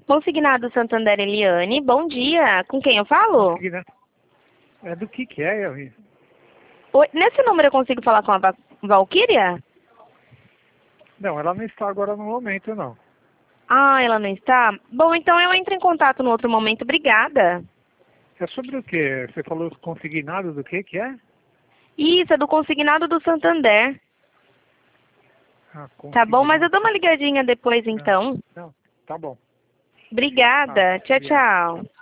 Consignado Santander Eliane, bom dia. Com quem eu falo? É do que é, Elvis? Oi, nesse número eu consigo falar com a Valquíria? Não, ela não está agora no momento, não. Ah, ela não está? Bom, então eu entro em contato no outro momento. Obrigada. É sobre o quê? Você falou consignado do que é? Isso, é do consignado do Santander. Ah, Tá bom, mas eu consignado. dou uma ligadinha depois Não, então. não, tá bom. Tá, Obrigada. Tchau, obrigado. tchau. Tchau.